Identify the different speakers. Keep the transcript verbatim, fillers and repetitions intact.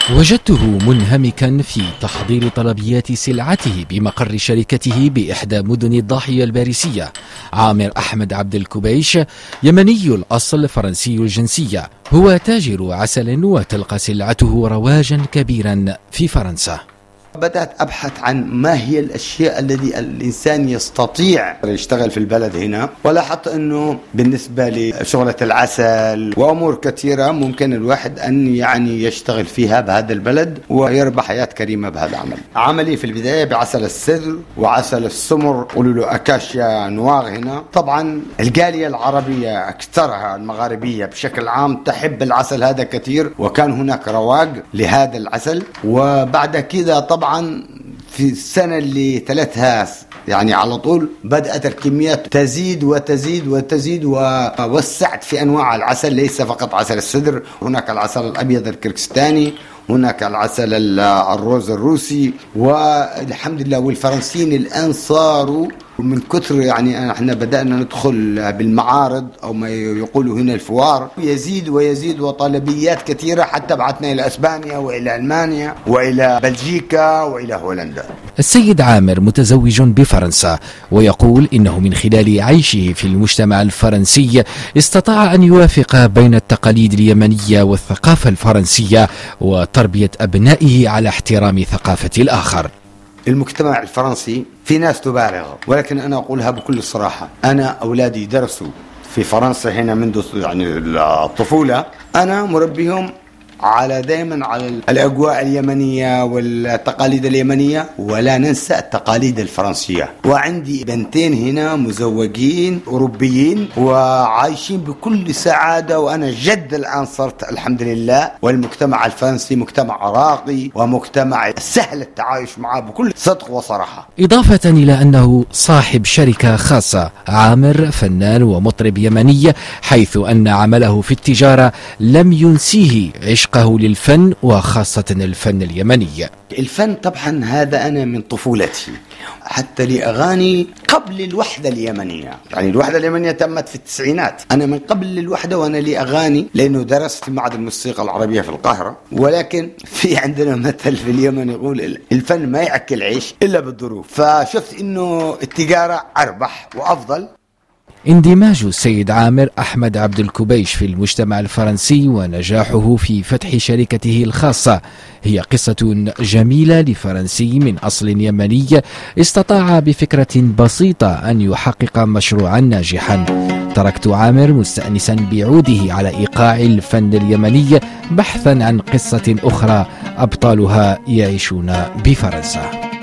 Speaker 1: وجدته منهمكا في تحضير طلبيات سلعته بمقر شركته بإحدى مدن الضاحية الباريسية. عامر أحمد عبد الكبيش يمني الأصل فرنسي الجنسية، هو تاجر عسل وتلقى سلعته رواجا كبيرا في فرنسا.
Speaker 2: بدأت أبحث عن ما هي الأشياء الذي الإنسان يستطيع يشتغل في البلد هنا، ولاحظت أنه بالنسبة لشغلة العسل وأمور كثيرة ممكن الواحد أن يعني يشتغل فيها بهذا البلد ويربح حياة كريمة بهذا العمل. عملي في البداية بعسل السدر وعسل السمر، قولوا له أكاشيا نواغ هنا. طبعا الجالية العربية أكثرها المغاربية بشكل عام تحب العسل هذا كثير، وكان هناك رواج لهذا العسل. وبعد كده طبعا في السنة اللي تلتها يعني على طول بدأت الكميات تزيد وتزيد وتزيد، ووسعت في أنواع العسل، ليس فقط عسل السدر، هناك العسل الأبيض الكركستاني، هناك العسل الروز الروسي، والحمد لله. والفرنسيين الآن صاروا من كثر يعني احنا بدأنا ندخل بالمعارض أو ما يقولوا هنا الفوار، يزيد ويزيد وطلبيات كثيرة، حتى بعثنا إلى أسبانيا وإلى ألمانيا وإلى بلجيكا وإلى هولندا.
Speaker 1: السيد عامر متزوج بفرنسا، ويقول إنه من خلال عيشه في المجتمع الفرنسي استطاع أن يوافق بين التقاليد اليمنية والثقافة الفرنسية وتربية أبنائه على احترام ثقافة الآخر.
Speaker 2: المجتمع الفرنسي في ناس تبالغ، ولكن أنا أقولها بكل صراحة، أنا أولادي درسوا في فرنسا هنا منذ يعني الطفولة، أنا مربيهم على دائما على الأجواء اليمنية والتقاليد اليمنية، ولا ننسى التقاليد الفرنسية. وعندي بنتين هنا مزوجين أوروبيين وعايشين بكل سعادة، وأنا جد الآن صرت الحمد لله. والمجتمع الفرنسي مجتمع راقي ومجتمع سهل التعايش معه بكل صدق وصراحة.
Speaker 1: إضافة إلى أنه صاحب شركة خاصة، عامر فنان ومطرب يمني، حيث أن عمله في التجارة لم ينسيه عشق للفن وخاصة الفن اليمني.
Speaker 2: الفن طبعا هذا أنا من طفولتي، حتى لأغاني قبل الوحدة اليمنية، يعني الوحدة اليمنية تمت في التسعينات، أنا من قبل الوحدة وأنا لي أغاني، لأنه درست في معهد الموسيقى العربية في القاهرة. ولكن في عندنا مثل في اليمن يقول الفن ما يأكل عيش إلا بالظروف، فشفت إنه التجارة أربح وأفضل.
Speaker 1: اندماج السيد عامر أحمد عبد الكبيش في المجتمع الفرنسي ونجاحه في فتح شركته الخاصة هي قصة جميلة لفرنسي من أصل يمني استطاع بفكرة بسيطة أن يحقق مشروعا ناجحا. تركت عامر مستأنسا بعوده على إيقاع الفن اليمني بحثا عن قصة أخرى أبطالها يعيشون بفرنسا.